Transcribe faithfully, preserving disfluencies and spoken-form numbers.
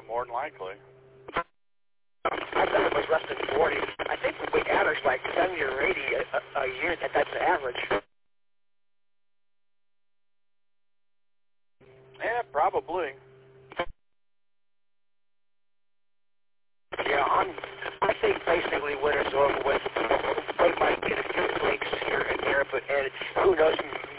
more than likely. I thought it was less than forty. I think we average like seventy or eighty a, a year. That that's the average. Yeah, probably. Yeah, I'm, I think basically winter's over with. We might get a few leaks here and there, but and who knows,